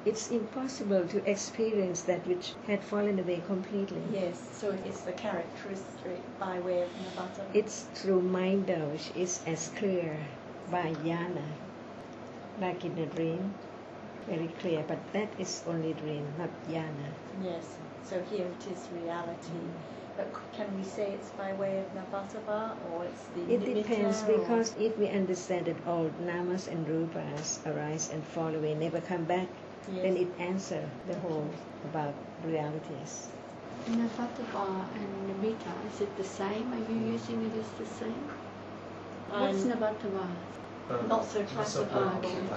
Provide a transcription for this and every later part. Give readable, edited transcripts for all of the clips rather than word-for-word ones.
It's impossible to experience that which had fallen away completely. Yes, so it's the characteristic by way of Navattava. It's through mind which is as clear by jnana, like in a dream, very clear, but that is only dream, not jnana. Yes, so here it is reality. But can we say it's by way of Navattava, or it's the It depends, nimitta, because if we understand that all namas and rupas arise and fall away, never come back, yes, then it answers the whole about realities. Navattava and nimitta, is it the same? Are you using it as the same? What's Navattava? Not so classical.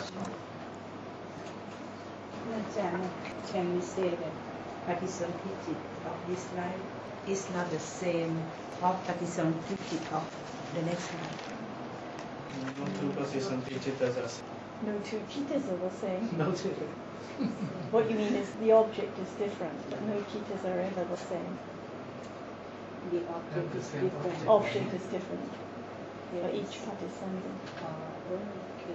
Can we say that Patisampiti of this life is not the same of Patisampiti of the next life? No two Patisampitas are same. No two citas are the same. No two. What you mean is the object is different, but no citas are ever the same. The object is different. Object is different for each Patisambhi. Okay.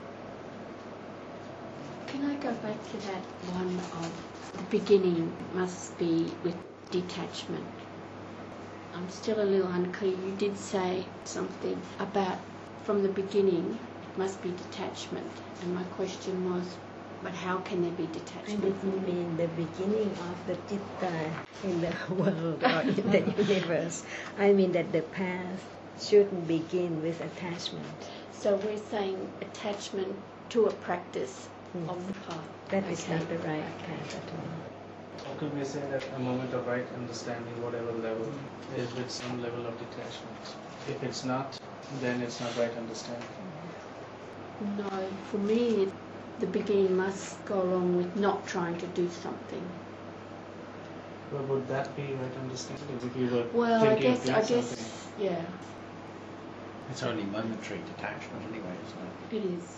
Can I go back to that one of the beginning must be with detachment? I'm still a little unclear. You did say something about from the beginning it must be detachment, and my question was, but how can there be I detachment? didn't mean the beginning of the citta in the world or in the universe. I mean that the path shouldn't begin with attachment. So we're saying attachment to a practice of the path. That is not the right path at all. Or could we say that a moment of right understanding, whatever level, is with some level of detachment? If it's not, then it's not right understanding. No, for me, the beginning must go along with not trying to do something. But would that be right understanding if you were Well, I thinking of guess, doing something? yeah, It's only momentary detachment anyway, isn't it? it is.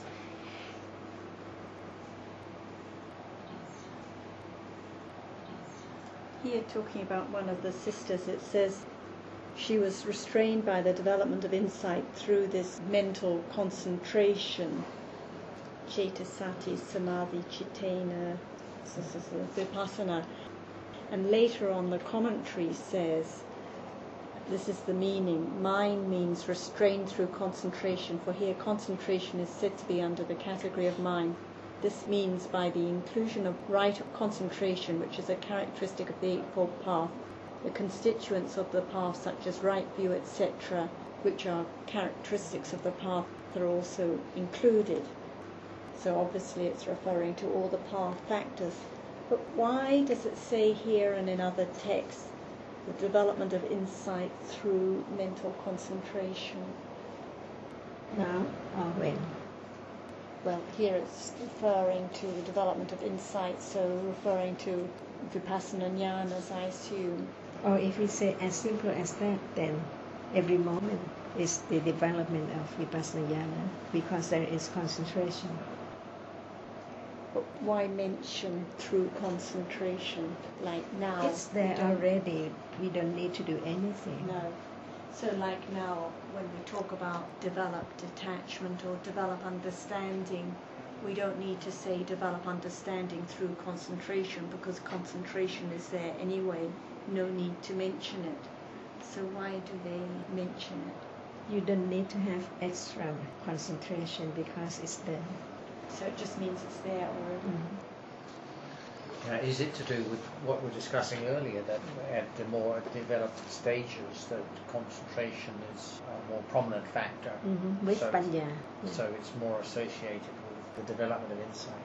Here, talking about one of the sisters, it says she was restrained by the development of insight through this mental concentration. Cetasati Samadhi Chittena Vipassana. And later on the commentary says, this is the meaning, mind means restrained through concentration, for here concentration is said to be under the category of mind. This means by the inclusion of right of concentration, which is a characteristic of the Eightfold Path, the constituents of the path such as right view, etc., which are characteristics of the path, are also included. So obviously it's referring to all the path factors. But why does it say here and in other texts the development of insight through mental concentration? Now or when? Well, here it's referring to the development of insight, so referring to Vipassana jnanas, I assume. Or if we say as simple as that, then every moment is the development of Vipassana jnana, because there is concentration. But why mention through concentration, like now? It's there already. We don't need to do anything. No. So like now, when we talk about develop detachment or develop understanding, we don't need to say develop understanding through concentration, because concentration is there anyway. No need to mention it. So why do they mention it? You don't need to have extra concentration because it's there. So it just means it's there already. Is it to do with what we were discussing earlier, that at the more developed stages, that concentration is a more prominent factor? With so, panya. So it's more associated with the development of insight.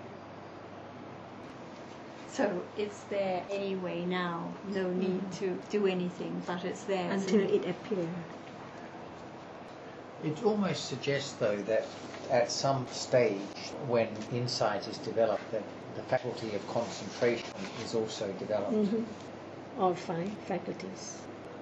So it's there anyway now. No need to do anything, but it's there. Until it appears. It almost suggests, though, that at some stage when insight is developed, that the faculty of concentration is also developed. All five faculties.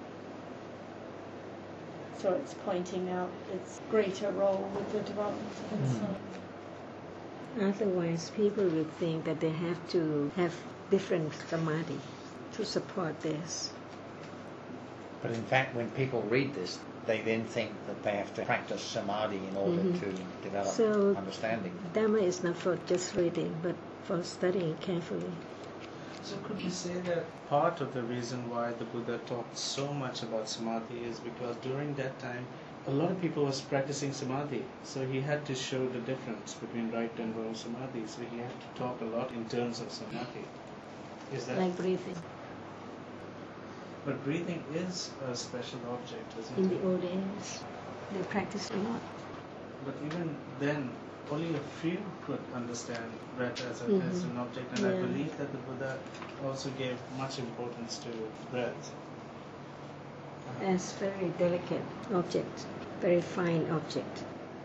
So it's pointing out its greater role with the development of insight. Otherwise, people would think that they have to have different samadhi to support this. But in fact, when people read this, they then think that they have to practice samadhi in order to develop So understanding. Dhamma is not for just reading, but for studying carefully. So could you say that part of the reason why the Buddha talked so much about samadhi is because during that time a lot of people was practicing samadhi, so he had to show the difference between right and wrong samadhi, so he had to talk a lot in terms of samadhi. Is that Like breathing. But breathing is a special object, isn't In it? the old days, they practiced a lot. But even then, only a few could understand breath as an object, and I Yeah. believe that the Buddha also gave much importance to breath. As very delicate object, very fine object.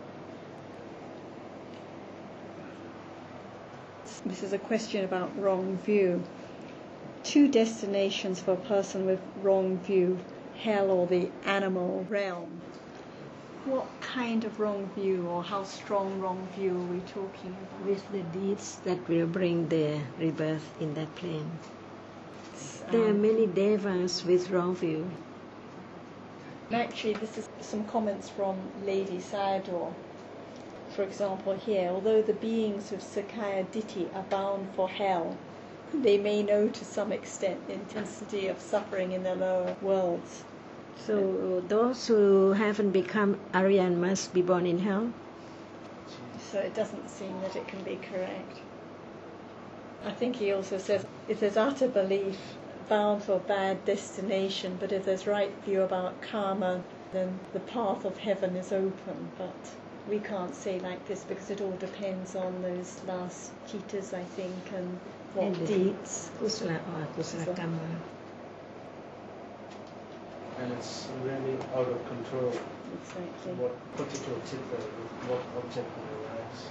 This is a question about wrong view. 2 destinations for a person with wrong view, hell or the animal realm. What kind of wrong view, or how strong wrong view are we talking about? With the deeds that will bring their rebirth in that plane. There are many devas with wrong view. Actually, this is some comments from Lady Sayadaw. For example, here, although the beings with Sakaya Ditti are bound for hell, they may know to some extent the intensity of suffering in the lower worlds. So those who haven't become Aryan must be born in hell? So it doesn't seem that it can be correct. I think he also says, if there's utter belief, bound for bad destination, but if there's right view about karma, then the path of heaven is open. But we can't say like this because it all depends on those last citas, I think, and what And the deeds. Kusala or Kusala Kamma. And it's really out of control Exactly. what particular chitta, what object will arise.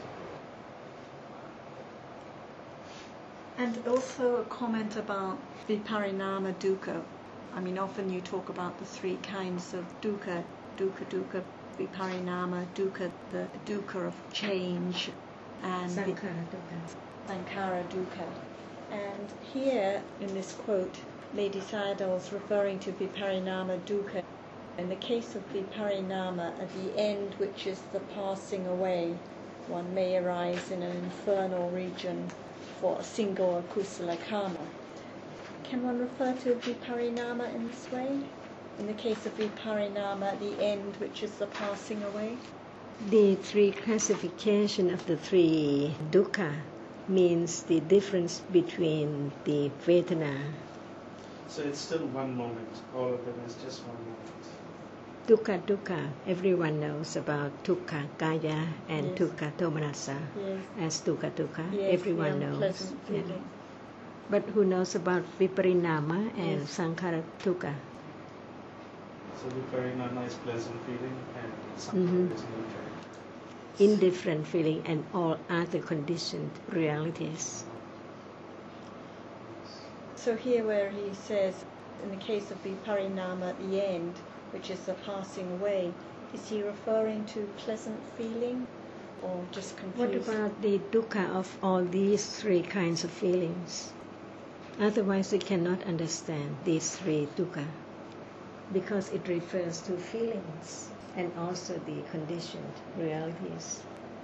And also a comment about viparinama dukkha. I mean, often you talk about the 3 kinds of dukkha, dukkha, viparinama dukkha, the dukkha of change, and Sankhara dukkha. sankhara dukkha. And here, in this quote, Lady Sayadaw is referring to viparinama dukkha. In the case of viparinama, at the end, which is the passing away, one may arise in an infernal region for a single akusala karma. Can one refer to viparinama in this way? In the case of viparinama, at the end, which is the passing away? The 3 classification of the 3 dukkha means the difference between the Vedana. So it's still one moment. All of them is just one moment. Dukkha, everyone knows about dukkha kaya and Yes. dukkha domanassa Yes. as dukkha. Yes, Everyone the knows. unpleasant Yeah. feeling. But who knows about viparinama and Yes. sankhara dukkha? So viparinama is pleasant feeling and sankhara is neutral. Indifferent feeling and all other conditioned realities. So here where he says, in the case of viparinama at the end, which is the passing away, is he referring to pleasant feeling or just What confused? about the dukkha of all these 3 kinds of feelings? Otherwise we cannot understand these 3 dukkha because it refers to feelings and also the conditioned realities.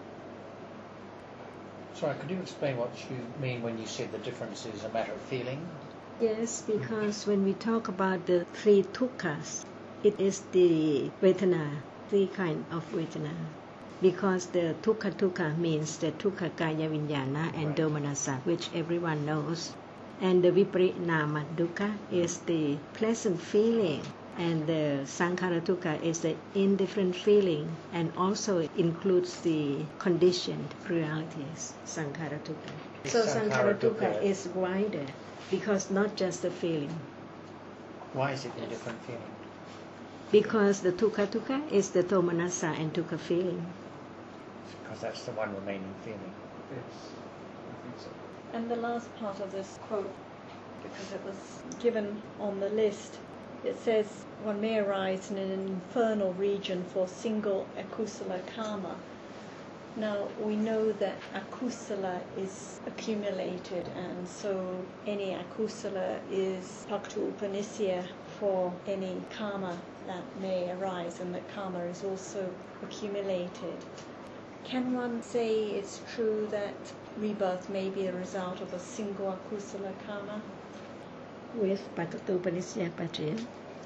Sorry, could you explain what you mean when you said the difference is a matter of feeling? Yes, because when we talk about the 3 dukkhas, it is the vedana, 3 kind of vedana. Because the dukkha means the dukkha kaya vinyana and Right. domanassa, which everyone knows. And the viparinama dukkha is the pleasant feeling, and the sankhara dukkha is the indifferent feeling, and also includes the conditioned realities, sankhara dukkha. So sankhara dukkha is wider, because not just the feeling. Why is it a different feeling? Because the dukkha is the domanassa and dukkha feeling. Because that's the one remaining feeling. Yes, I think so. And the last part of this quote, because it was given on the list, it says, one may arise in an infernal region for single akusala karma. Now, we know that akusala is accumulated, and so any akusala is paktu upanisya for any karma that may arise, and that karma is also accumulated. Can one say it's true that rebirth may be a result of a single akusala karma? With Paktu Upanisya Patriya.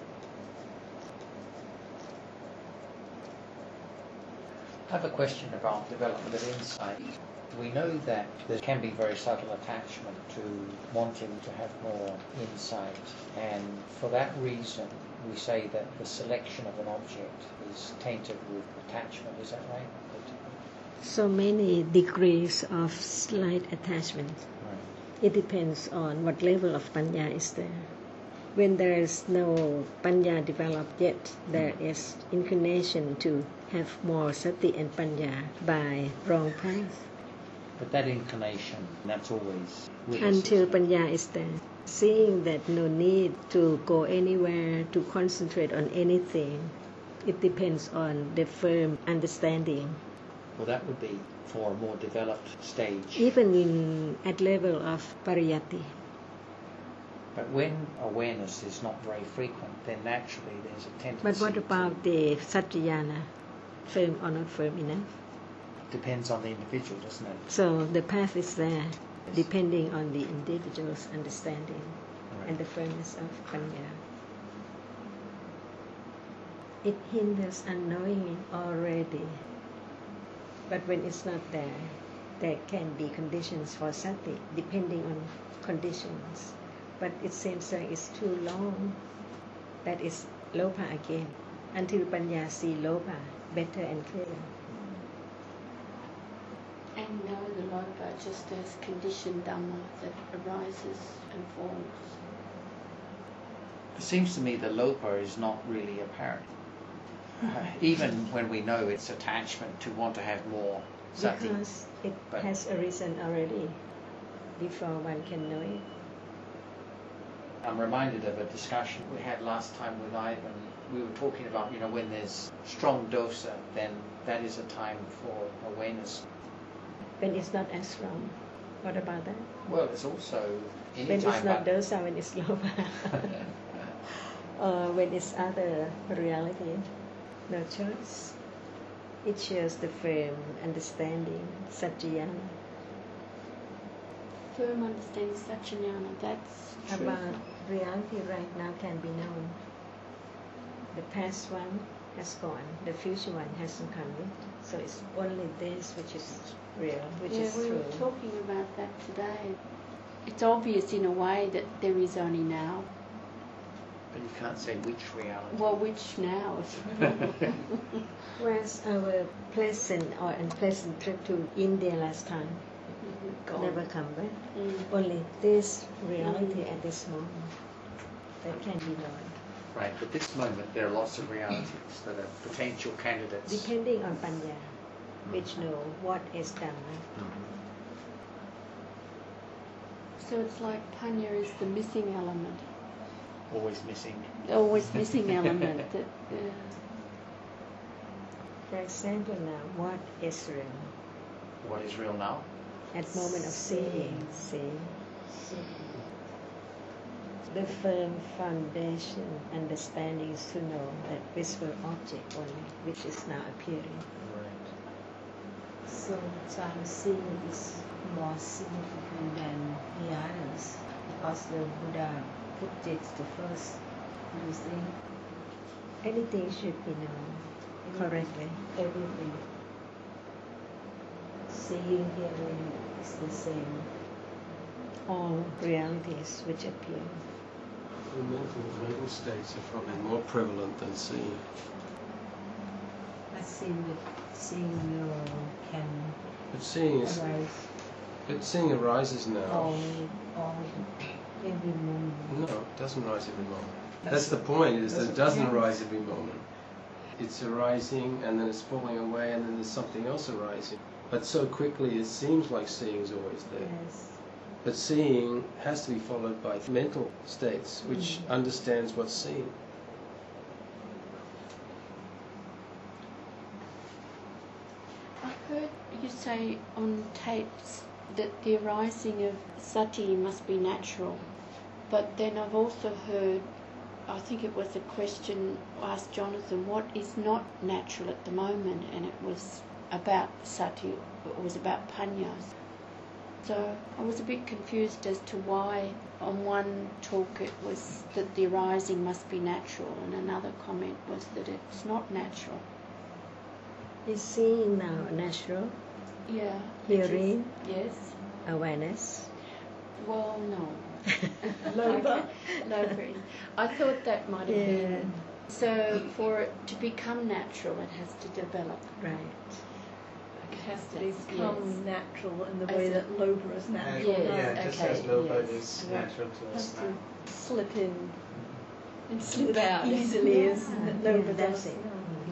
I have a question about development of insight. We know that there can be very subtle attachment to wanting to have more insight, and for that reason we say that the selection of an object is tainted with attachment. Is that right? So many degrees of slight attachment. Right. It depends on what level of panya is there. When there is no panya developed yet, there is inclination to have more sati and panya by wrong path. But that inclination, that's always with us, Until isn't it? panya is there. Seeing that no need to go anywhere, to concentrate on anything, it depends on the firm understanding. Well, that would be for a more developed stage. Even at level of pariyati. But when awareness is not very frequent, then naturally there's a tendency. But what about the satyana? Firm or not firm enough? Depends on the individual, doesn't it? So the path is there, depending on the individual's understanding and the firmness of panya. It hinders unknowing already. But when it's not there, there can be conditions for sati, depending on conditions. But it seems like it's too long. That is lopa again. Until panya see lopa better and clearer. And know the lopa just as conditioned dhamma that arises and falls. It seems to me the lopa is not really apparent. Even when we know it's attachment to want to have more sati. Because it But- has arisen already before one can know it. I'm reminded of a discussion we had last time with Ivan. We were talking about, when there's strong dosa, then that is a time for awareness. When it's not as strong. What about that? Well, it's also any When time it's not but- dosa, when it's lopa. Or when it's other reality. No choice. It shows the firm understanding, satyana, Firm understanding Satchinyana, that's true. about reality right now can be known. The past one has gone, the future one hasn't come yet. So it's only this which is real, which is we true. were talking about that today. It's obvious in a way that there is only now. But you can't say which reality. Well, which now? Whereas our pleasant or unpleasant trip to India last time never come back. Only this reality at this moment that can be known. Right, but this moment there are lots of realities that are potential candidates. Depending on panya, which know what is dhamma. So it's like panya is the missing element. Always missing. Always missing element. That, For example now, what is real? What is real now? At moment of seeing. The firm foundation understanding is to know that visible object only, which is now appearing. Right. So time seeing is more significant than the others because the Buddha put it the first. Do you think? Anything should be known correctly. Everything. Seeing, hearing is the same. All realities which appear. The mental states are probably more prevalent than seeing. But seeing can But seeing arises now. all every moment. No, it doesn't arise every moment. That's the point, is that it doesn't arise every moment. It's arising and then it's falling away and then there's something else arising. But so quickly it seems like seeing is always there. Yes. But seeing has to be followed by mental states, which understands what's seen. I heard you say on tapes that the arising of sati must be natural. But then I've also heard, I think it was a question asked Jonathan, what is not natural at the moment? And it was about sati, it was about panyas. So I was a bit confused as to why on one talk it was that the arising must be natural, and another comment was that it's not natural. Is seeing now natural? Yeah. Hearing? Yes. Awareness? Well, no. Loba? Loba. I thought that might have been. So for it to become natural, it has to develop. Right. It has to become natural in the As way a- that Loba is natural. Yes, just okay, as Loba yes. is natural to Has us to now. slip in And slip out. easily as Loba Yeah, that's does. it.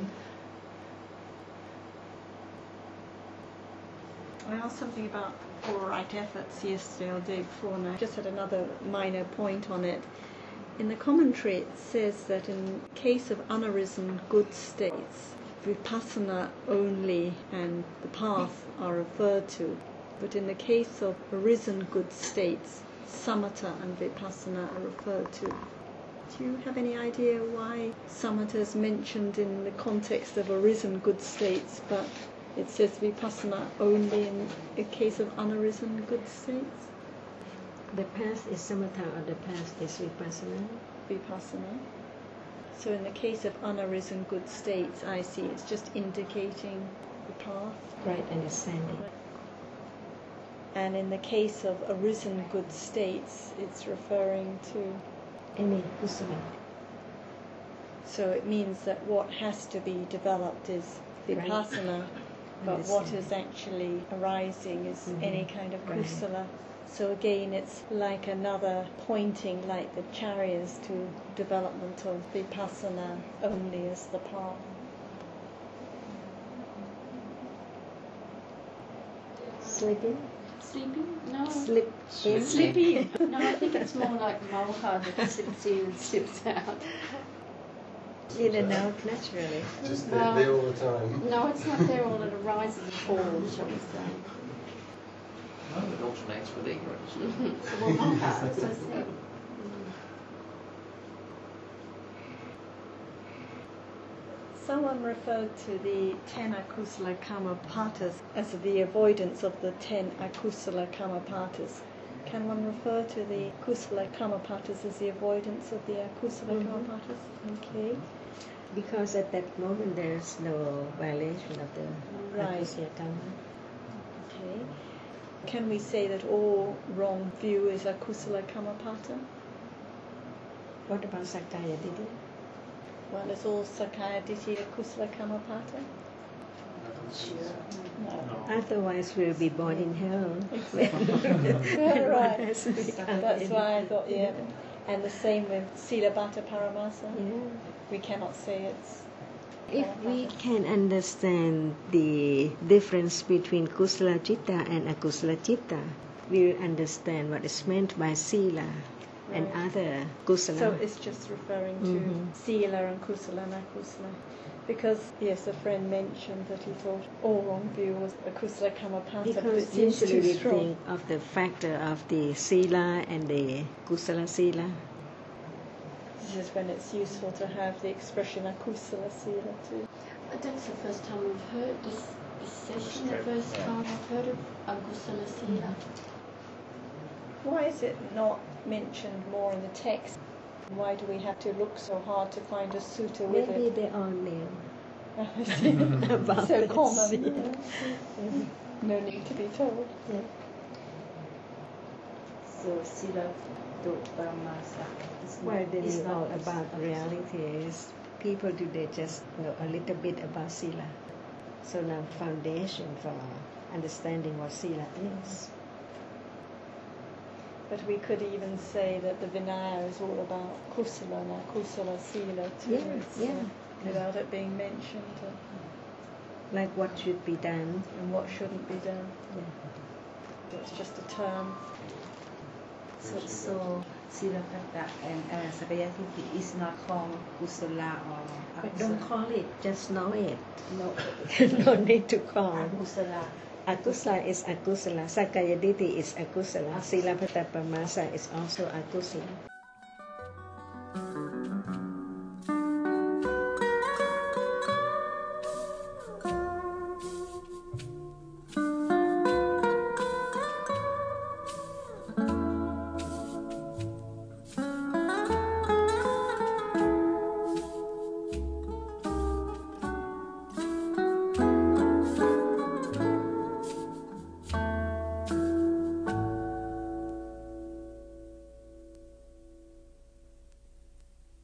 I asked something about all right efforts yesterday or the day before, and I just had another minor point on it. In the commentary it says that in case of unarisen good states, vipassana only and the path are referred to, but in the case of arisen good states, samatha and vipassana are referred to. Do you have any idea why samatha is mentioned in the context of arisen good states, but it says vipassana only in the case of unarisen good states? The past is samatha or the past is vipassana? Vipassana. So in the case of unarisen good states, I see it's just indicating the path. Right understanding. And in the case of arisen good states, it's referring to. Any kusala. So it means that what has to be developed is vipassana, but what Understand. is actually arising is any kind of Right. kusala. So again, it's like another pointing, like the charyas, to development of vipassana only as the path. Sleeping? Sleeping? No. Slip in? Slippy? No, I think it's more like moha that slips in and slips out. In and out naturally. Just Well, there all the time. No, it's not there all, it arises and falls, shall we say. No, it alternates with ignorance. Well, moha, as I said. Someone referred to the 10 akusala kamapatas as the avoidance of the 10 akusala kamapatas. Can one refer to the kusala kamapatas as the avoidance of the akusala kamapatas? Okay. Because at that moment there's no violation of the Right. akusala karma. Okay. Can we say that all wrong view is akusala kamapata? What about Sakaya Ditti? Well, is all Sakaya Ditti akusala kamapata? No. Otherwise we'll be born in hell. Right. Has become That's why I thought, yeah. And the same with Silabhata Paramasa. Yeah. We cannot say it's. If we can understand the difference between kusala citta and akusala citta, we will understand what is meant by sila and Right. other kusala. So it's just referring to Sila and Kusala and Akusala. Because, yes, a friend mentioned that he thought all wrong view was akusala kamapata, but it Because seems usually too we strong. think of the factor of the sila and the kusala sila. This is when it's useful to have the expression akusala sila too. But that's the first time I've heard this session, the first time I've heard of Agusala Sila. Why is it not mentioned more in the text? Why do we have to look so hard to find a sutta with Maybe it? they all knew About so this. common. No need to be told. Yeah. So Sila Paramasa Well, they is knew not all about reality. Is people today just know a little bit about sila. So now foundation for understanding what sila is. But we could even say that the Vinaya is all about kusala and akusala sila too. Yeah, It's, yeah. without it being mentioned, Like what should be done. and what shouldn't be done. Yeah. It's just a term. So Silapata and Sakayatiti is not called Kusala or But don't Akusala. call it, just know it. No, No need to call. Akusala. Akusala is akusala. Sakaya Ditti is akusala. Silabbata Paramasa is also akusala.